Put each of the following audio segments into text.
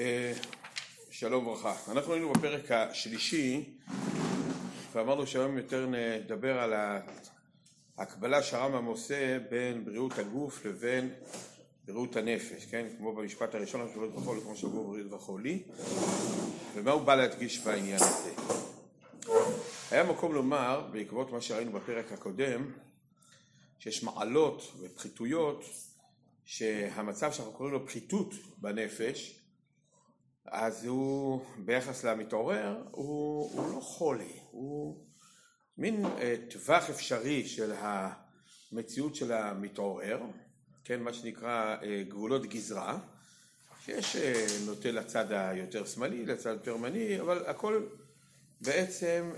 שלום וברכה. אנחנו היינו בפרק השלישי ואמרנו שהיום יותר נדבר על ההקבלה שהרמב"ם עושה בין בריאות הגוף לבין בריאות הנפש, כן? כמו במשפט הראשון, בריאות וחולי, כמו שבוע בריאות וחולי, ומה הוא בא להדגיש בעניין הזה. היה מקום לומר, בעקבות מה שראינו בפרק הקודם, שיש מעלות ופחיתויות, שהמצב שאנחנו קוראים לו פחיתות בנפש, אז הוא ביחס למתעורר הוא לא חולי, הוא מין טווח אפשרי של המציאות של המתעורר, כן, מה שנקרא גבולות גזרה, שיש נוטה לצד היותר שמאלי, לצד יותר ימני, אבל הכל בעצם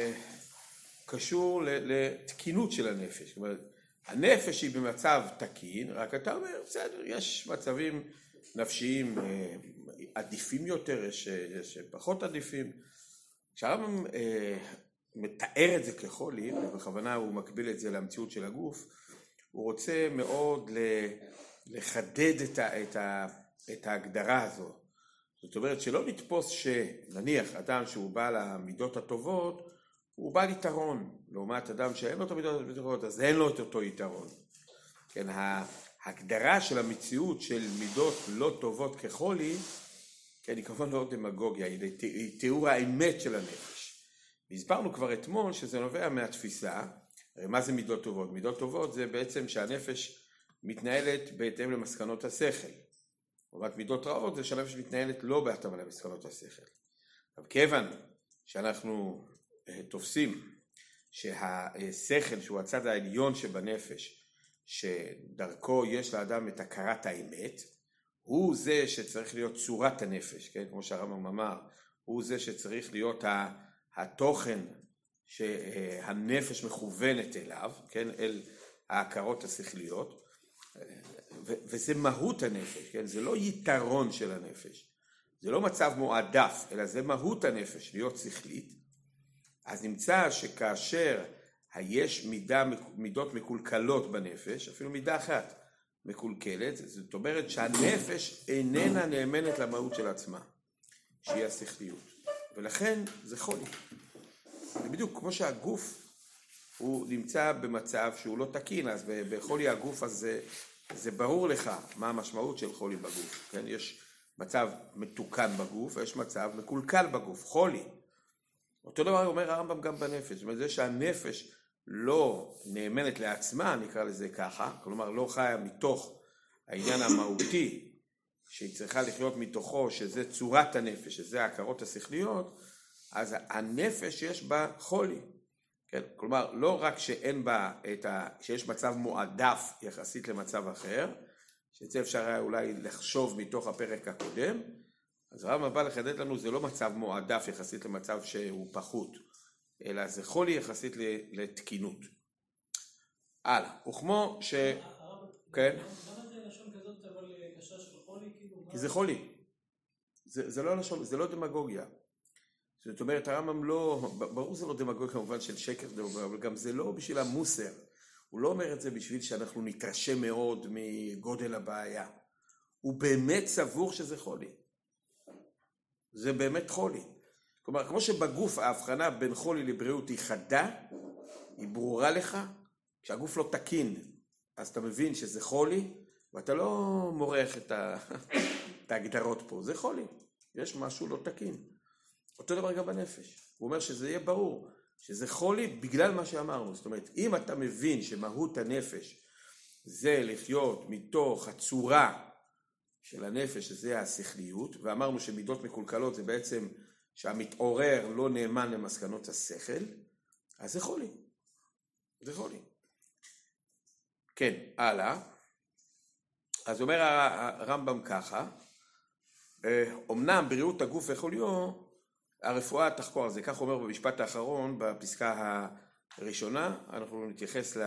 קשור לתקינות של הנפש. זאת אומרת, הנפש היא במצב תקין, רק אתה אומר, בסדר, יש מצבים נפשיים עדיפים יותר, יש פחות עדיפים. כשהרמב"ם מתאר את זה כחולי, ובכוונה הוא מקביל את זה למציאות של הגוף, הוא רוצה מאוד לחדד את ההגדרה הזו. זאת אומרת שלא נתפוס שנניח אדם שהוא בא למידות הטובות, הוא בא ליתרון, לעומת אדם שאין לו את המידות הטובות, אז אין לו את אותו יתרון. כן, ההגדרה של המציאות של מידות לא טובות כחולי, כן, היא כמובן לא דמגוגיה, היא תיאור האמת של הנפש. והסברנו כבר אתמול שזה נובע מהתפיסה, הרי מה זה מידות טובות? מידות טובות זה בעצם שהנפש מתנהלת בהתאם למסקנות השכל. לעומת מידות רעות זה שהנפש מתנהלת לא בהתאם למסקנות השכל. אבל כיוון שאנחנו תופסים שהשכל שהוא הצד העליון שבנפש, שדרכו יש לאדם את הכרת האמת, הוא זה שצריך להיות צורת הנפש, כן? כמו שהרמב"ם אמר, הוא זה שצריך להיות התוכן שהנפש מכוונת אליו, כן? אל ההכרות השכליות, וזה מהות הנפש, כן? זה לא יתרון של הנפש, זה לא מצב מועדף, אלא זה מהות הנפש, להיות שכלית. אז נמצא שכאשר יש מידות מקולקלות בנפש, אפילו מידה אחת מקולקלת, זאת אומרת שהנפש איננה נאמנת למהות של עצמה, שהיא השכליות. ולכן זה חולי. זה בדיוק כמו שהגוף הוא נמצא במצב שהוא לא תקין, אז בחולי הגוף הזה זה ברור לך מה המשמעות של חולי בגוף. כן? יש מצב מתוקן בגוף, ויש מצב מקולקל בגוף, חולי. אותו דבר אומר הרמב"ם גם בנפש, זאת אומרת זה שהנפש לא נאמנת לעצמה, נקרא לזה ככה, כלומר לא חיה מתוך העניין המהותי שהיא צריכה לחיות מתוכו, שזה צורת הנפש, שזה ההכרות השכליות, אז הנפש יש בה חולי. כן? כלומר לא רק שאין בה שיש מצב מועדף יחסית למצב אחר, שזה אפשר היה אולי לחשוב מתוך הפרק הקודם, אז הרמב"ם בא לחדד לנו, זה לא מצב מועדף יחסית למצב שהוא פחות, אלא זה חולי יחסית לתקינות. הלאה, וכמו ש... כן? למה זה לשון כזאת אבל קשה של חולי? כי זה חולי. זה לא לשון, זה לא דמגוגיה. זאת אומרת, הרמב"ם לא... ברור זה לא דמגוגיה כמובן של שקר, אבל גם זה לא בשביל המוסר. הוא לא אומר את זה בשביל שאנחנו נתרשם מאוד מגודל הבעיה. הוא באמת סבור שזה חולי. זה באמת חולי. כלומר, כמו שבגוף ההבחנה בין חולי לבריאות היא חדה, היא ברורה לך, כשהגוף לא תקין, אז אתה מבין שזה חולי, ואתה לא מורח את ההגדרות פה, זה חולי, יש משהו לא תקין. אותו דבר גם בנפש, הוא אומר שזה יהיה ברור, שזה חולי בגלל מה שאמרנו, זאת אומרת, אם אתה מבין שמהות הנפש זה לחיות מתוך הצורה של הנפש, שזה השכליות, ואמרנו שמידות מקולקלות זה בעצם שהמתעורר לא נאמן למסקנות השכל, אז זה חולי. זה חולי. כן, הלאה. אז אומר הרמב"ם ככה, אמנם בריאות הגוף וחוליו, הרפואה תחקור על זה, כך אומר במשפט האחרון, בפסקה הראשונה, אנחנו נתייחס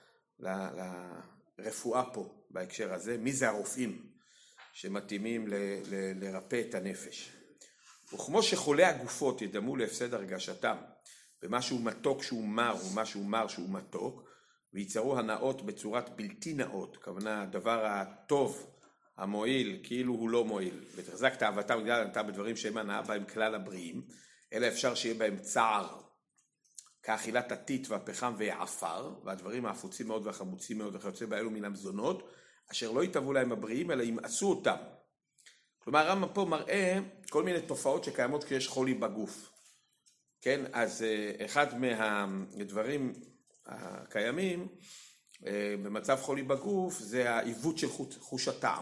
לרפואה פה, בהקשר הזה, מי זה הרופאים שמתאימים לרפא את הנפש. וכמו שחולי הגופות ידמו להפסד הרגשתם, במשהו מתוק שהוא מר ומשהו מר שהוא מתוק, וייצרו הנאות בצורת בלתי נאות, כוונה הדבר הטוב המועיל כאילו הוא לא מועיל, ותחזק תאוותם בגלל הנאה בדברים שאין הנאה בהם כלל הבריאים, אלא אפשר שיהיה בהם צער, כאכילת הטיט והפחם והעפר, והדברים האפוצים מאוד והחמוצים מאוד וכיוצא באלו מן המזונות, אשר לא יתאבו להם הבריאים, אלא ימאסו אותם. כלומר, הרמב"ם פה מראה כל מיני תופעות שקיימות כשיש חולי בגוף. כן, אז אחד מהדברים הקיימים במצב חולי בגוף זה העיוות של חוש הטעם.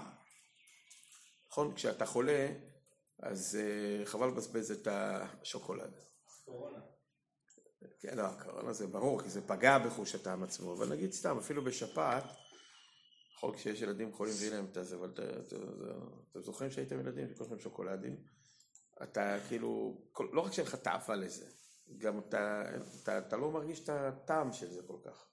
נכון? כשאתה חולה, אז חבל לבזבז את השוקולד. קורונה. כן, לא, הקורונה זה ברור, כי זה פגע בחוש הטעם עצמו, אבל נגיד סתם, אפילו בשפעת, נכון, כשיש ילדים חולים ואין להם את זה, אבל אתם זוכרים שהייתם ילדים שכל לכם שוקולדים, אתה כאילו, לא רק שאין לך תאווה לזה, גם אתה לא מרגיש את הטעם של זה כל כך.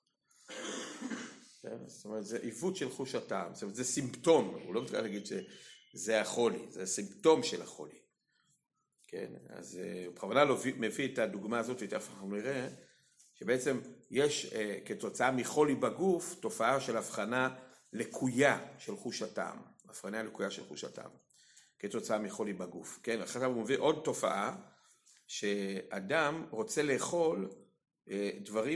כן? זאת אומרת, זה עיוות של חוש הטעם, זאת אומרת, זה סימפטום, הוא לא מתכוון להגיד שזה החולי, זה סימפטום של החולי. כן, אז הוא בכוונה לא מביא את הדוגמה הזאת, ותכף אנחנו נראה, שבעצם יש כתוצאה מחולי בגוף, תופעה של הבחנה לקויה של חוש הטעם, הבחנה לקויה של חוש הטעם, כתוצאה מחולי בגוף. כן, אחרי הוא מביא עוד תופעה, שאדם רוצה לאכול דברים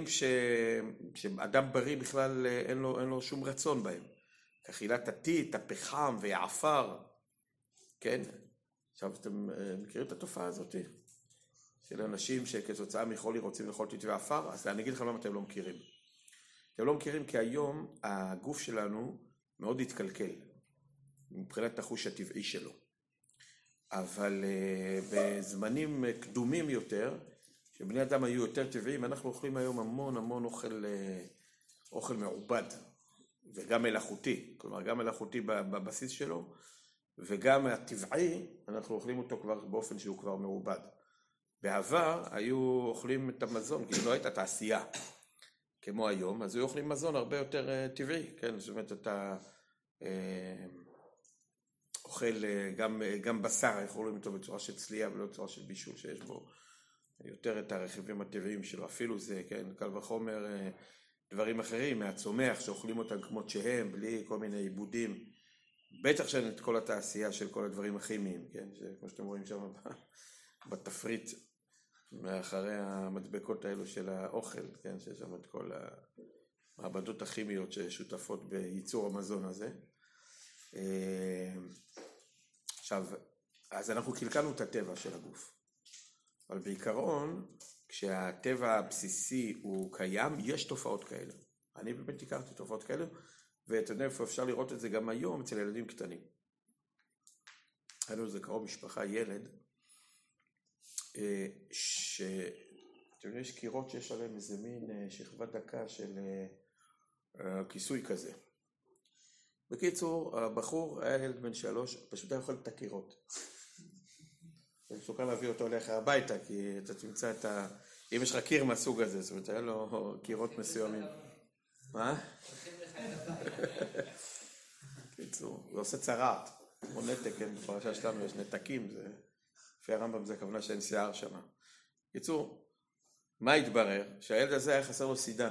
שאדם בריא בכלל אין לו שום רצון בהם. כאכילת הטיט, הפחם והעפר, כן? עכשיו אתם מכירים את התופעה הזאת? של אנשים שכתוצאה מחולי רוצים לאכול טיט ועפר? אז אני אגיד לכם למה אתם לא מכירים. אתם לא מכירים כי היום הגוף שלנו מאוד התקלקל, מבחינת החוש הטבעי שלו. אבל בזמנים קדומים יותר, שבני אדם היו יותר טבעיים, אנחנו אוכלים היום המון אוכל מעובד, וגם מלאכותי, כלומר גם מלאכותי בבסיס שלו, וגם הטבעי, אנחנו אוכלים אותו כבר באופן שהוא כבר מעובד. בעבר היו אוכלים את המזון, כי לא הייתה תעשייה כמו היום, אז היו אוכלים מזון הרבה יותר טבעי, כן? זאת אומרת, אתה אוכל גם בשר, אוכלים אותו בצורה של צלייה ולא בצורה של בישול, שיש בו יותר את הרכיבים הטבעיים שלו, אפילו זה, כן, קל וחומר, דברים אחרים מהצומח, שאוכלים אותם כמות שהם, בלי כל מיני עיבודים, בטח שאין את כל התעשייה של כל הדברים הכימיים, כן, כמו שאתם רואים שם בתפריט, מאחרי המדבקות האלו של האוכל, כן, שיש שם את כל המעבדות הכימיות ששותפות בייצור המזון הזה. עכשיו, אז אנחנו קלקלנו את הטבע של הגוף. אבל בעיקרון, כשהטבע הבסיסי הוא קיים, יש תופעות כאלה. אני באמת הכרתי תופעות כאלה, ואתה יודע איפה אפשר לראות את זה גם היום אצל ילדים קטנים. היה לנו איזה קרוב משפחה, ילד, אתם יודעים, יש קירות שיש עליהם איזה מין שכבת דקה של כיסוי כזה. בקיצור, הבחור היה ילד בן 3, פשוט היה יכול את הקירות. מסוכן להביא אותו אליך הביתה, כי אתה תמצא את אם יש לך קיר מהסוג הזה, זאת אומרת, היה לו קירות מסוימים. מה? קיצור, זה עושה צרעת, כמו נתק, כן, בפרשה שלנו יש נתקים, לפי הרמב"ם זה הכוונה שאין שיער שם. קיצור, מה התברר? שהילד הזה היה חסר לו סידן.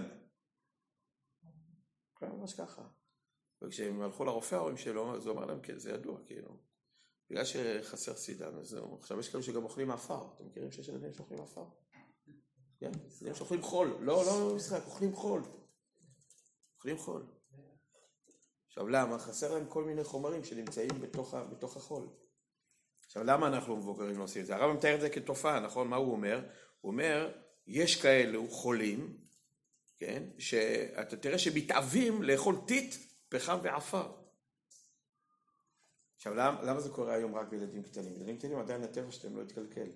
ממש ככה. וכשהם הלכו לרופא ההורים שלו, אז הוא אמר להם, כן, זה ידוע, כאילו. בגלל שחסר סידן, אז זהו. עכשיו יש כאלה שגם אוכלים עפר. אתם מכירים שיש ילדים שאוכלים עפר? כן, ילדים שאוכלים חול. לא משחק, אוכלים חול. אוכלים חול. עכשיו למה? חסר להם כל מיני חומרים שנמצאים בתוך החול. עכשיו למה אנחנו מבוגרים לא עושים את זה? הרב מתאר את זה כתופעה, נכון? מה הוא אומר? הוא אומר, יש כאלו חולים, כן? שאתה תראה שמתאבים לאכול טיט, פחם ועפר. עכשיו, למה זה קורה היום רק בילדים קטנים? ילדים קטנים עדיין הטבע שלהם לא התקלקל.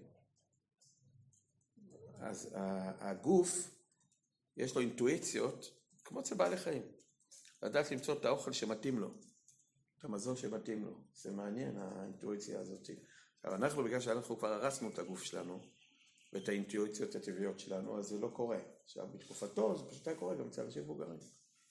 אז הגוף, יש לו אינטואיציות, כמו אצל בעלי חיים. לדעת למצוא את האוכל שמתאים לו, את המזון שמתאים לו. זה מעניין, האינטואיציה הזאת. עכשיו, אנחנו, בגלל שאנחנו כבר הרסנו את הגוף שלנו, ואת האינטואיציות הטבעיות שלנו, אז זה לא קורה. עכשיו, בתקופתו, זה פשוט היה קורה גם אצל אנשים מבוגרים.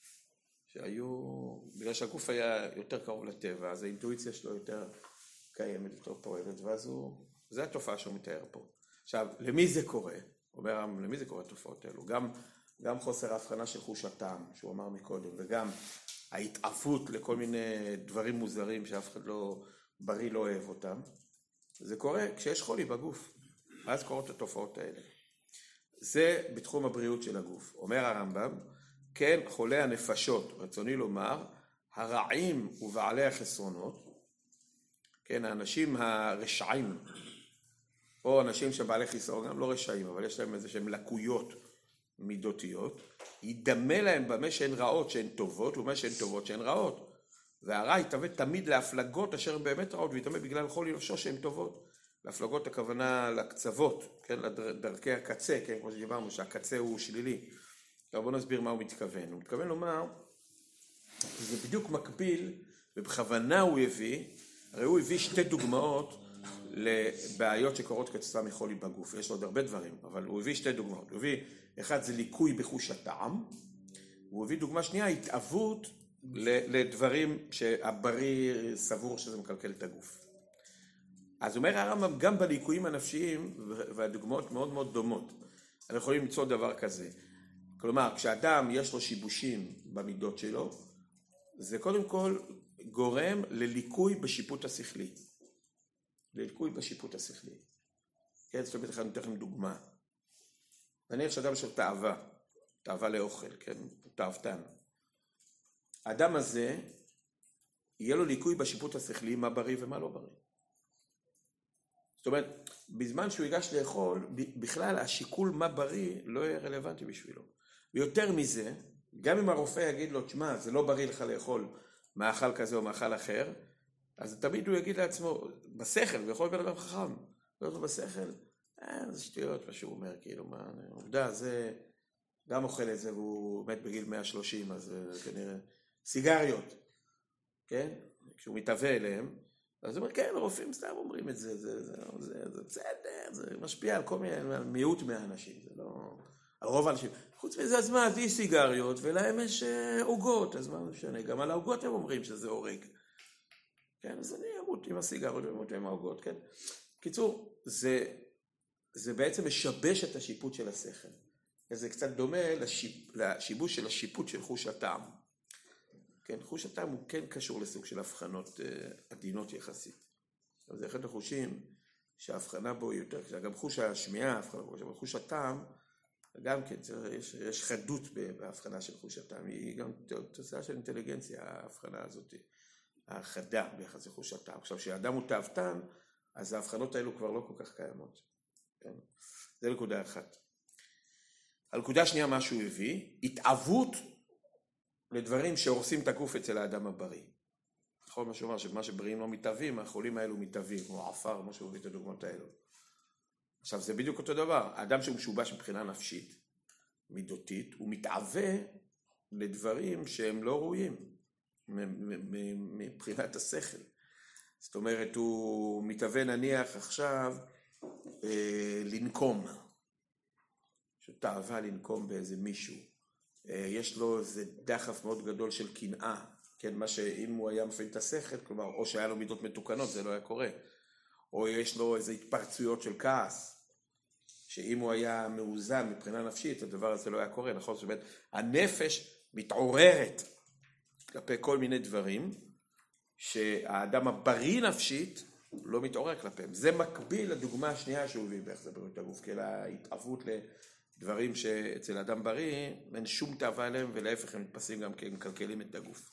בגלל שהגוף היה יותר קרוב לטבע, אז האינטואיציה שלו יותר קיימת, יותר פועלת, ואז זה התופעה שהוא מתאר פה. עכשיו, למי זה קורה? הוא אומר, למי זה קורה התופעות האלו? גם חוסר ההבחנה של חוש הטעם, שהוא אמר מקודם, וגם ההתעפות לכל מיני דברים מוזרים שאף אחד לא בריא לא אוהב אותם. זה קורה כשיש חולי בגוף, אז קורות התופעות האלה. זה בתחום הבריאות של הגוף. אומר הרמב"ם, כן חולי הנפשות, רצוני לומר, הרעים ובעלי החסרונות, כן, האנשים הרשעים, או אנשים שבעלי חיסרון, גם לא רשעים, אבל יש להם איזה שהם לקויות מידותיות, ידמה להם במה שהן רעות שהן טובות, ובמה שהן טובות שהן רעות. והרע יתאבד תמיד להפלגות אשר באמת רעות, ויתאבד בגלל חולי נפשו שהן טובות. להפלגות הכוונה לקצוות, כן, לדרכי הקצה, כן, כמו שדיברנו, שהקצה הוא שלילי. עכשיו בואו נסביר מה הוא מתכוון. הוא מתכוון לומר, זה בדיוק מקביל, ובכוונה הוא הביא, הרי הוא הביא שתי דוגמאות לבעיות שקורות כתוצאה מחולי בגוף. יש עוד הרבה דברים, אבל הוא הביא שתי דוגמאות. הוא הביא, אחד זה ליקוי בחוש הטעם, והוא הביא דוגמה שנייה, התאבות לדברים שהבריא סבור שזה מקלקל את הגוף. אז אומר הרמב"ם, גם בליקויים הנפשיים, והדוגמאות מאוד מאוד דומות, אנחנו יכולים למצוא דבר כזה. כלומר, כשאדם יש לו שיבושים במידות שלו, זה קודם כל גורם לליקוי בשיפוט השכלי. לליקוי בשיפוט השכלי. כן, זאת אומרת, אני אתן לכם דוגמה. נניח שאדם יש לו תאווה לאוכל, כן, הוא תאוותן. האדם הזה, יהיה לו ליקוי בשיפוט השכלי, מה בריא ומה לא בריא. זאת אומרת, בזמן שהוא ייגש לאכול, בכלל השיקול מה בריא לא יהיה רלוונטי בשבילו. ויותר מזה, גם אם הרופא יגיד לו, תשמע, זה לא בריא לך לאכול מאכל כזה או מאכל אחר, אז תמיד הוא יגיד לעצמו, בשכל, ויכול בן אדם חכם, לא בשכל, זה שטויות, מה שהוא אומר, כאילו, מה, עובדה, זה, גם אוכל את זה, והוא מת בגיל 130, אז כנראה, סיגריות, כן? כשהוא מתהווה אליהם, אז הוא אומר, כן, הרופאים סתם אומרים את זה, זה בסדר, זה משפיע על כל מיעוט מהאנשים, זה לא, על רוב האנשים. חוץ מזה, אז מה, אז יש סיגריות, ולהם יש עוגות, אז מה משנה, גם על העוגות הם אומרים שזה הורג. כן, אז אני אמות עם הסיגריות, ואמות עם העוגות, כן. קיצור, זה בעצם משבש את השיפוט של השכל. זה קצת דומה לשיבוש של השיפוט של חוש הטעם. כן, חוש הטעם הוא כן קשור לסוג של הבחנות עדינות יחסית. זה אחד החושים שההבחנה בו היא יותר קשה. גם חוש השמיעה, אבל חוש הטעם, גם כן, יש חדות בהבחנה של חוש הטעם. היא גם תוצאה של אינטליגנציה, ההבחנה הזאת, החדה ביחס לחוש הטעם. עכשיו, כשהאדם הוא תאוותן, אז ההבחנות האלו כבר לא כל כך קיימות. כן? זה נקודה אחת. הנקודה השנייה, מה שהוא הביא, התאבות לדברים שהורסים את הגוף אצל האדם הבריא. נכון מה שהוא אומר, שמה שבריאים לא מתאבים, החולים האלו מתאבים, כמו עפר, כמו שהוא הביא את הדוגמאות האלו. עכשיו, זה בדיוק אותו דבר. האדם שהוא משובש מבחינה נפשית, מידותית, הוא מתאווה לדברים שהם לא ראויים, מבחינת השכל. זאת אומרת, הוא מתאווה נניח עכשיו לנקום. שתאווה לנקום באיזה מישהו. יש לו איזה דחף מאוד גדול של קנאה, כן, מה שאם הוא היה מפעיל את השכל, כלומר, או שהיה לו מידות מתוקנות, זה לא היה קורה. או יש לו איזה התפרצויות של כעס, שאם הוא היה מאוזן מבחינה נפשית, הדבר הזה לא היה קורה, נכון? זאת אומרת, הנפש מתעוררת כלפי כל מיני דברים, שהאדם הבריא נפשית לא מתעורר כלפיהם. זה מקביל לדוגמה השנייה שהוא הביא באיך זה בריאות הגוף, כי ההתאבות לדברים שאצל אדם בריא, אין שום תאווה עליהם, ולהפך הם מתפסים גם כי הם מקלקלים את הגוף.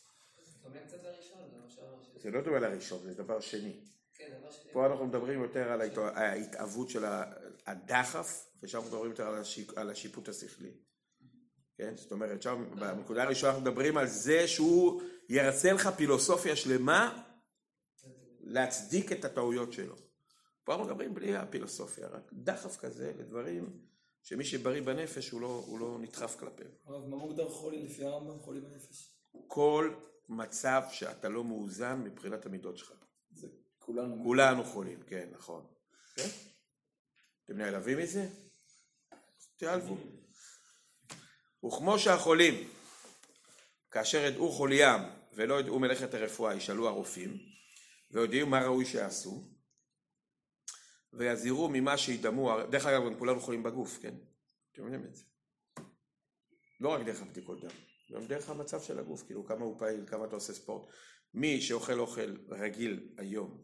זה לא דומה לראשון, זה דבר שני. פה אנחנו מדברים יותר על ההתאבות של הדחף, ושם אנחנו מדברים יותר על השיפוט השכלי. כן? זאת אומרת, שם בנקודה הראשונה אנחנו מדברים על זה שהוא ירצה לך פילוסופיה שלמה להצדיק את הטעויות שלו. פה אנחנו מדברים בלי הפילוסופיה, רק דחף כזה לדברים שמי שבריא בנפש הוא לא נדחף כלפיהם. אבל מה מוגדר חולי לפי הרמב"ם, חולי בנפש? כל מצב שאתה לא מאוזן מבחינת המידות שלך. זה כולנו. כולנו חולים, כן, נכון. כן? אתם נעלבים מזה? תיעלבו. וכמו שהחולים, כאשר ידעו חוליים ולא ידעו מלאכת הרפואה, ישאלו הרופאים, ויודעים מה ראוי שעשו, ויזהירו ממה שידמו, דרך אגב, כולנו חולים בגוף, כן? אתם יודעים את זה. לא רק דרך הבדיקות דם. גם דרך המצב של הגוף, כאילו כמה הוא פעיל, כמה אתה עושה ספורט. מי שאוכל אוכל רגיל היום,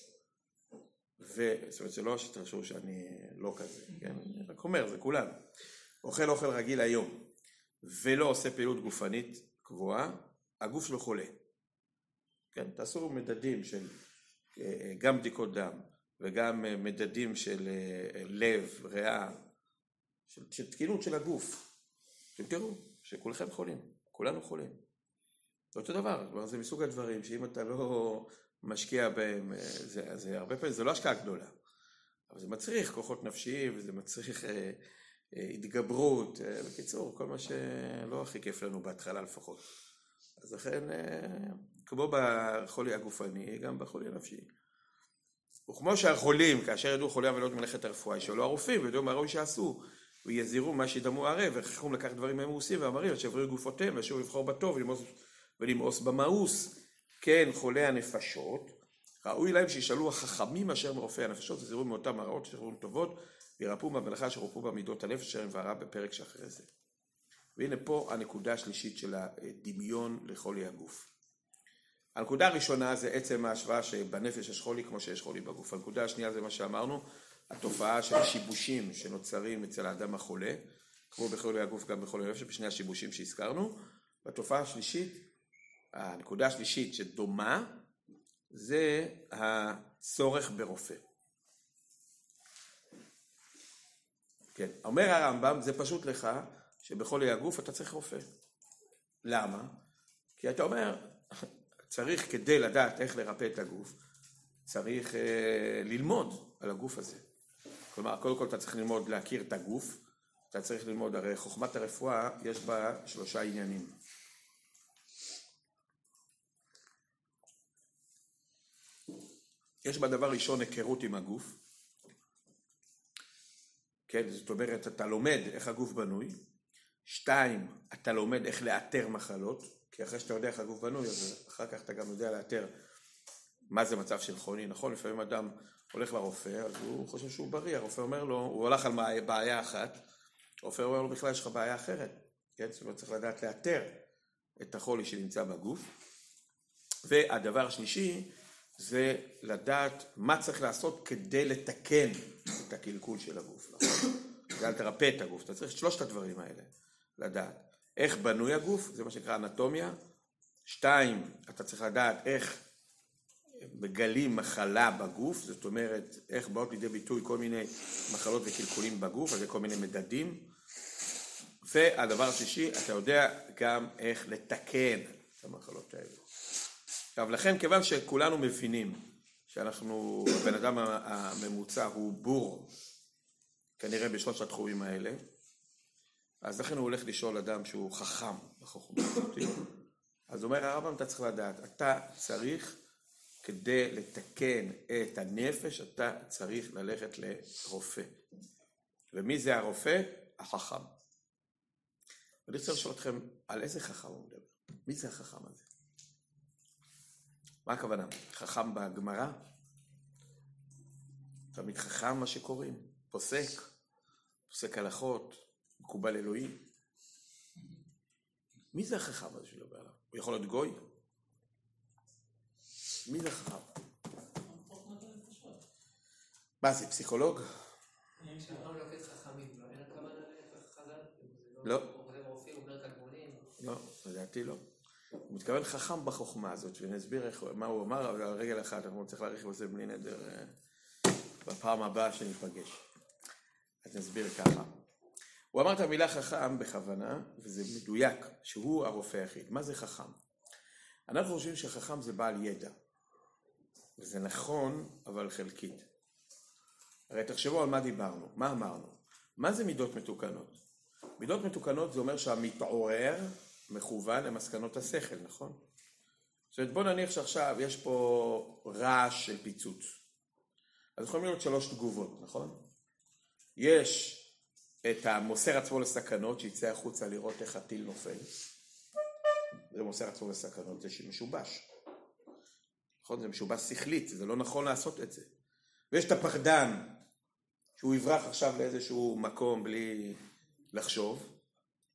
זאת אומרת, זה לא שתרשו שאני לא כזה, כן? אני רק אומר, זה כולנו. אוכל אוכל רגיל היום, ולא עושה פעילות גופנית קבועה, הגוף שלו חולה. כן? תעשו מדדים של גם בדיקות דם, וגם מדדים של לב, ריאה, של תקינות של הגוף. אתם תראו שכולכם חולים, כולנו חולים. זה אותו דבר, זה מסוג הדברים שאם אתה לא משקיע בהם, זה הרבה פעמים, זה לא השקעה גדולה, אבל זה מצריך כוחות נפשיים, וזה מצריך התגברות, בקיצור, כל מה שלא הכי כיף לנו בהתחלה לפחות. אז לכן, כמו בחולי הגופני, גם בחולי הנפשי. וכמו שהחולים, כאשר ידעו חולי עבודות מלאכת הרפואה, שאלו הרופאים, וידעו מה ראוי שעשו, ויזהירו מה שידמו ערב, וכחום לקח דברים מהם מעושים ואמרים, שבריאו גופותיהם, ושוב לבחור בטוב, ולמאוס במאוס. כן, חולי הנפשות, ראוי להם שישאלו החכמים אשר מרופאי הנפשות, וזהירו מאותם הרעות שחררו טובות, וירפאו מהמלאכה שרופאו במידות הנפש, אשר נבהרה בפרק שאחרי זה. והנה פה הנקודה השלישית של הדמיון לחולי הגוף. הנקודה הראשונה זה עצם ההשוואה שבנפש יש חולי כמו שיש חולי בגוף. הנקודה השנייה זה מה שאמרנו, התופעה של שיבושים שנוצרים אצל האדם החולה, כמו בחולי הגוף גם בחולי הנפש, בשני השיבושים שהזכרנו. והתופעה השלישית, הנקודה השלישית שדומה, זה הצורך ברופא. כן, אומר הרמב"ם, זה פשוט לך שבחולי הגוף אתה צריך רופא. למה? כי אתה אומר, צריך כדי לדעת איך לרפא את הגוף, צריך ללמוד על הגוף הזה. כלומר, קודם כל אתה צריך ללמוד להכיר את הגוף, אתה צריך ללמוד, הרי חוכמת הרפואה יש בה 3 עניינים. יש בה דבר ראשון היכרות עם הגוף, כן, זאת אומרת, אתה לומד איך הגוף בנוי. 2, אתה לומד איך לאתר מחלות, כי אחרי שאתה יודע איך הגוף בנוי, אז אחר כך אתה גם יודע לאתר מה זה מצב של חולי. נכון, לפעמים אדם הולך לרופא, אז הוא חושב שהוא בריא, הרופא אומר לו, הוא הולך על בעיה אחת, הרופא אומר לו בכלל יש לך בעיה אחרת, כן, זאת אומרת, צריך לדעת לאתר את החולי שנמצא בגוף. והדבר השלישי, זה לדעת מה צריך לעשות כדי לתקן את הקלקול של הגוף. זה לרפא את הגוף. אתה צריך 3 הדברים האלה לדעת. איך בנוי הגוף, זה מה שנקרא אנטומיה. 2, אתה צריך לדעת איך מגלים מחלה בגוף, זאת אומרת, איך באות לידי ביטוי כל מיני מחלות וקלקולים בגוף, אז זה כל מיני מדדים. והדבר השלישי, אתה יודע גם איך לתקן את המחלות האלה. עכשיו, לכן, כיוון שכולנו מבינים שאנחנו, הבן אדם הממוצע הוא בור, כנראה ב3 התחומים האלה, אז לכן הוא הולך לשאול אדם שהוא חכם בחוכמה הזאת. אז אומר הרמב"ם, אתה צריך לדעת, אתה צריך, כדי לתקן את הנפש, אתה צריך ללכת לרופא. ומי זה הרופא? החכם. ואני רוצה לשאול אתכם, על איזה חכם הוא מדבר? מי זה החכם הזה? מה הכוונה? חכם בגמרא? תמיד חכם מה שקוראים, פוסק הלכות, מקובל אלוהי. מי זה החכם הזה שלו בעלה? הוא יכול להיות גוי? מי זה החכם? מה זה, פסיכולוג? לא. לא, לדעתי לא. הוא מתכוון חכם בחוכמה הזאת, ונסביר מה הוא אמר, אבל על רגל אחת, אנחנו צריכים להאריך בזה בלי נדר בפעם הבאה שניפגש. אז נסביר ככה. הוא אמר את המילה חכם בכוונה, וזה מדויק, שהוא הרופא היחיד. מה זה חכם? אנחנו חושבים שחכם זה בעל ידע. וזה נכון, אבל חלקית. הרי תחשבו על מה דיברנו, מה אמרנו? מה זה מידות מתוקנות? מידות מתוקנות זה אומר שהמתעורר מכוון למסקנות השכל, נכון? זאת אומרת, בוא נניח שעכשיו יש פה רעש של פיצוץ. אז יכולים להיות 3 תגובות, נכון? יש את המוסר עצמו לסכנות, שיצא החוצה לראות איך הטיל נופל. זה מוסר עצמו לסכנות, זה משובש. נכון? זה משובש שכלית, זה לא נכון לעשות את זה. ויש את הפחדן, שהוא יברח עכשיו לאיזשהו מקום בלי לחשוב.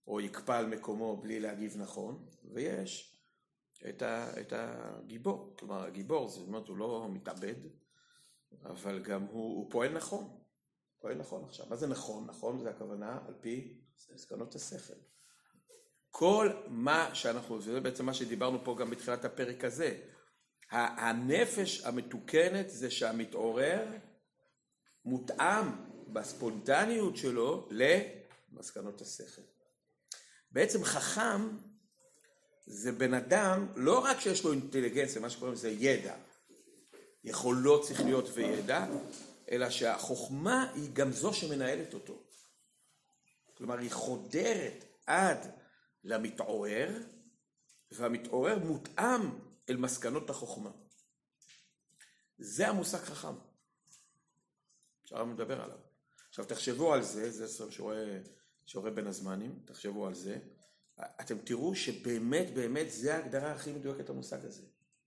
או יקפא על מקומו בלי להגיב נכון, ויש את הגיבור. כלומר, הגיבור, זאת אומרת, הוא לא מתאבד, אבל גם הוא פועל נכון. פועל נכון עכשיו. מה זה נכון? נכון זה הכוונה על פי מסקנות השכל. כל מה שאנחנו, וזה בעצם מה שדיברנו פה גם בתחילת הפרק הזה, הנפש המתוקנת זה שהמתעורר מותאם בספונטניות שלו למסקנות השכל. בעצם חכם זה בן אדם, לא רק שיש לו אינטליגנציה, מה שקוראים לזה ידע, יכולות שכליות וידע, אלא שהחוכמה היא גם זו שמנהלת אותו. כלומר, היא חודרת עד למתעורר, והמתעורר מותאם אל מסקנות החוכמה. זה המושג חכם. אפשר לדבר עליו. עכשיו תחשבו על זה, זה סוף שרואה בין הזמנים, תחשבו על זה. אתם תראו שבאמת, באמת, זה ההגדרה הכי מדויקת המושג הזה.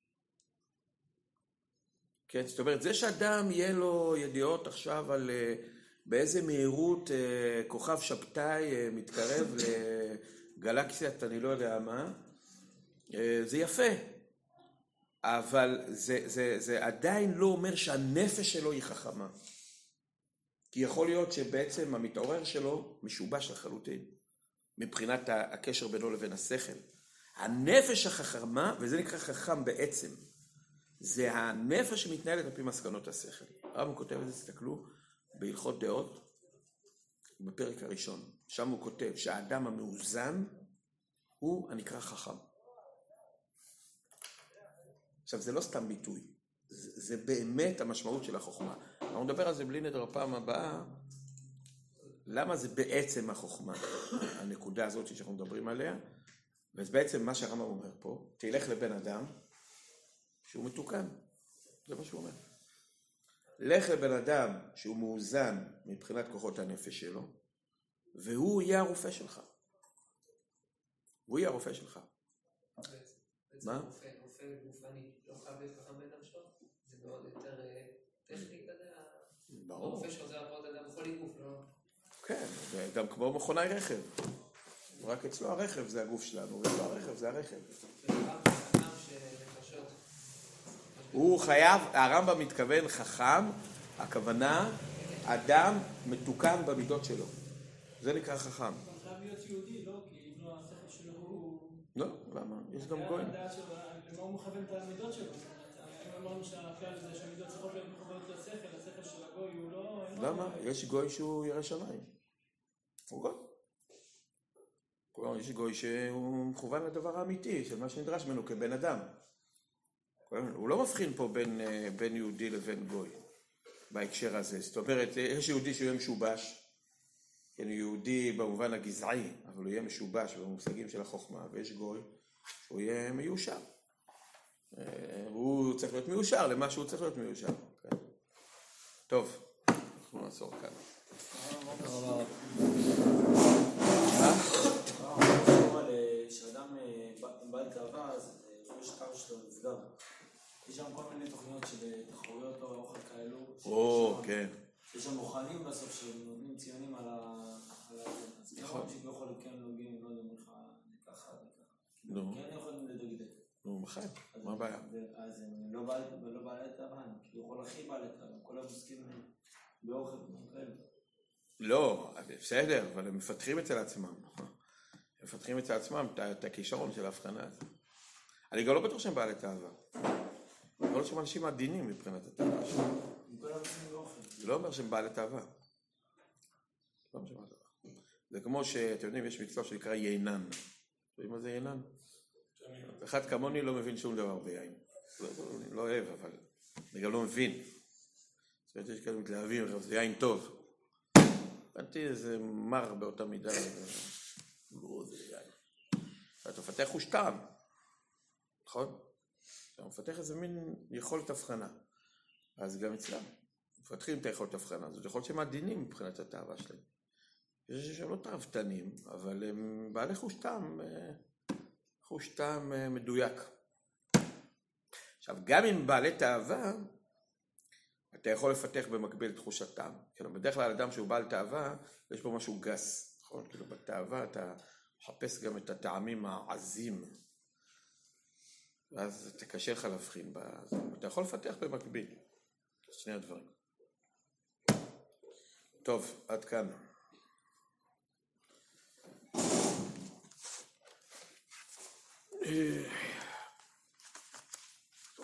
כן, זאת אומרת, זה שאדם יהיה לו ידיעות עכשיו על באיזה מהירות כוכב שבתאי מתקרב לגלקסיית, אני לא יודע מה, זה יפה. אבל זה עדיין לא אומר שהנפש שלו היא חכמה. כי יכול להיות שבעצם המתעורר שלו משובש לחלוטין, מבחינת הקשר בינו לבין השכל. הנפש החכמה, וזה נקרא חכם בעצם, זה הנפש שמתנהלת על פי מסקנות השכל. הרב כותב את זה, תסתכלו, בהלכות דעות, בפרק הראשון. שם הוא כותב שהאדם המאוזן הוא הנקרא חכם. עכשיו, זה לא סתם ביטוי, זה באמת המשמעות של החוכמה. אנחנו נדבר על זה בלי נדר הפעם הבאה, למה זה בעצם החוכמה, הנקודה הזאת שאנחנו מדברים עליה, וזה בעצם מה שהרמב"ם אומר פה, תלך לבן אדם שהוא מתוקן, זה מה שהוא אומר. לך לבן אדם שהוא מאוזן מבחינת כוחות הנפש שלו, והוא יהיה הרופא שלך. הוא יהיה הרופא שלך. מה? רופא גופני, לא חייב להיות חכם בן אדם שלו? זה מאוד יותר טכני כזה? ברור. הרופא שעוזר לפחות אדם חולי גוף, לא? כן, גם כמו מכונאי רכב. רק אצלו הרכב זה הגוף שלנו, ואצלו הרכב זה הרכב. הוא חייב, הרמב"ם מתכוון חכם, הכוונה אדם מתוקן במידות שלו. זה נקרא חכם. הוא חייב להיות יהודי, לא? כי אם לא השכל שלו הוא... לא, למה? יש גם גויים. למה הוא מכוון את המידות שלו? אם אמרנו שהכלל זה שהמידות צריכות להיות מכוונות לשכל, השכל של הגוי הוא לא... למה? יש גוי שהוא ירא שמיים. הוא גוי. כלומר, יש גוי שהוא מכוון לדבר האמיתי, של מה שנדרש ממנו כבן אדם. הוא לא מבחין פה בין יהודי לבין גוי, בהקשר הזה. זאת אומרת, יש יהודי שהוא יהיה משובש, כן, יהודי במובן הגזעי, אבל הוא יהיה משובש במושגים של החוכמה, ויש גוי שהוא יהיה מיושר. הוא צריך להיות מיושר למה שהוא צריך להיות מיושר. כן. טוב, אנחנו נעצור כאן. כשאדם בעל תאווה, אז יש קו שלו נפגע. יש שם כל מיני תוכניות של תחרויות או אוכל כאלו. כן. יש שם בוחנים בסוף שנותנים ציונים על זה. אז כמובן שכביכול כן נוגעים, לא יודעים לך ככה וככה. כן יכולים לדגדג. נו, מחיים, מה הבעיה? אז הם לא בעלי תאווה, הם כביכול הכי בעלי תאווה. כל המוסקים באוכל כאלו. לא, בסדר, אבל הם מפתחים אצל עצמם. הם מפתחים אצל עצמם את הכישרון של ההבחנה הזאת. אני גם לא בטוח שהם בעלי תאווה. אני לא שהם אנשים עדינים מבחינת התאווה שלהם. לא אומר שהם בעלי תאווה. לא אומר שהם בעלי תאווה. זה כמו שאתם יודעים, יש מקצוע שנקרא יינן. אתם יודעים מה זה יינן? אחד כמוני לא מבין שום דבר ביין. לא אוהב, אבל אני גם לא מבין. זאת אומרת, יש כאלה מתלהבים, זה יין טוב. הבנתי, זה מר באותה מידה. אתה מפתח חוש טעם, נכון? אתה מפתח איזה מין יכולת הבחנה. אז גם אצלם, מפתחים את היכולת הבחנה. זאת יכולת שהם עדינים מבחינת התאווה שלהם. יש שהם לא תאוותנים, אבל הם בעלי חוש טעם מדויק. עכשיו, גם אם בעלי תאווה, אתה יכול לפתח במקביל תחושת טעם. בדרך כלל אדם שהוא בעל תאווה, יש פה משהו גס, נכון? כאילו בתאווה אתה חפש גם את הטעמים העזים, ואז תקשה לך להבחין בזה. אתה יכול לפתח במקביל, שני הדברים. טוב, עד כאן.